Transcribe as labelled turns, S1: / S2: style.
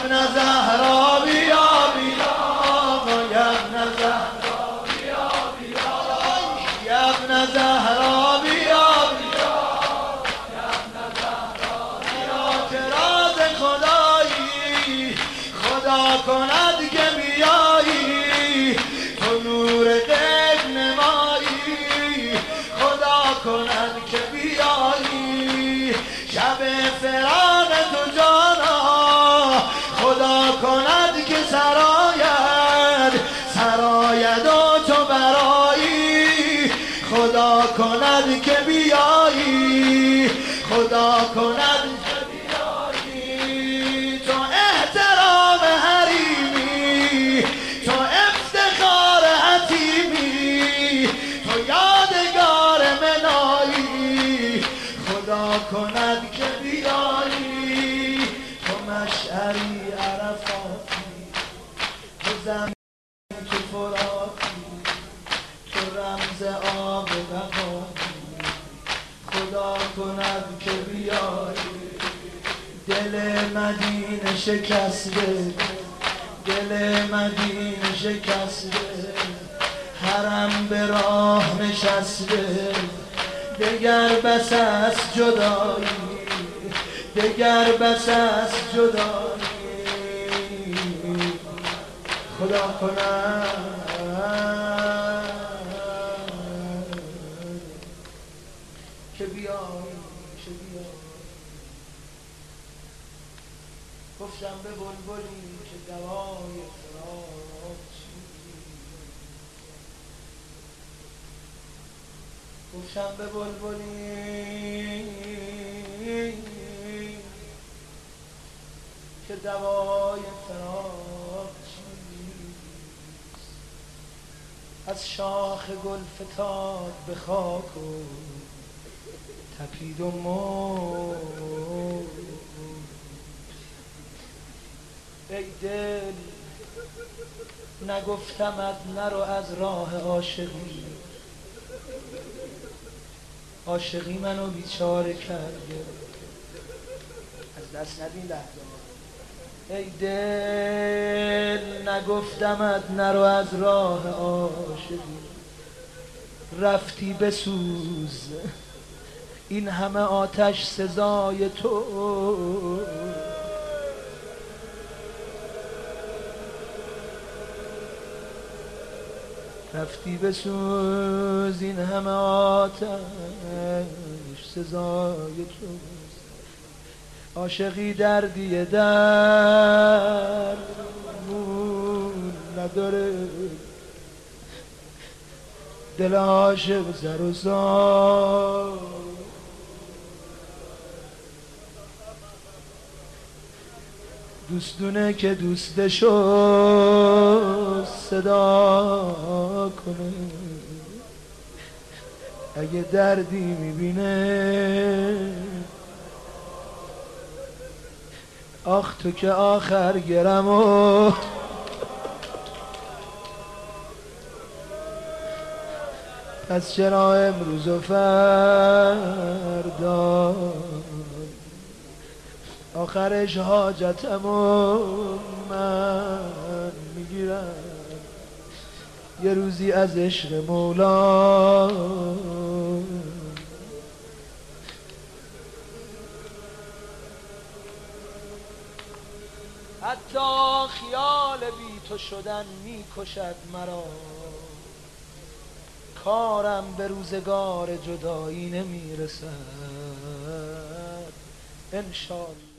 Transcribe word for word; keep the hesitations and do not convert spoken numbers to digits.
S1: ابن زهرا بیا بیا یا ابن زهرا بیا بیا یا ابن زهرا بیا بیا یا ابن زهرا بیا که راز خدایی خدا کند که بیایی تو نور غیب نمایی خدا کند که بیایی شب فراق تو جانا خدا کند که سراید سراید و تو برایی خدا کند که بیایی خدا کند که بیایی تو احترام حریمی تو افتخار حتیمی تو یادگار منایی خدا کند که بیایی تو مشعری عرفاتی تو زمین تو فراتی تو رمز آب بقایی خدا کند که بیایی دل مدینه شکسته دل مدینه شکسته حرم به راه نشسته دگر بس است جدایی دگر بس است جدایی خدا کند که بیایی که بیایی گفتم به بلبلی که دوای فراق چیست گفتم به بلبلی که دوای فراق چیست از شاخ گل فتاد به خاک و تپید و مرد ای دل نگفتمت نرو از راه عاشقی عاشقی منو بیچاره کرده از دست ندین لحظه ای دل نگفتمت نرو از راه عاشقی رفتی بسوز این همه آتش سزای تو رفتی بسوز این همه آتش سزای توست عاشقی دردی درمون نداره دل عاشق زر و زار دوستونه که دوستشو صدا کنه اگه دردی میبینه آخ تو که آخر گرمو پس چرا امروز و فردا آخرش حاجتمو من میگیرم یه روزی از عشق مولا حتی خیال بی تو شدن میکشد مرا کارم به روزگار جدایی نمیرسد انشالله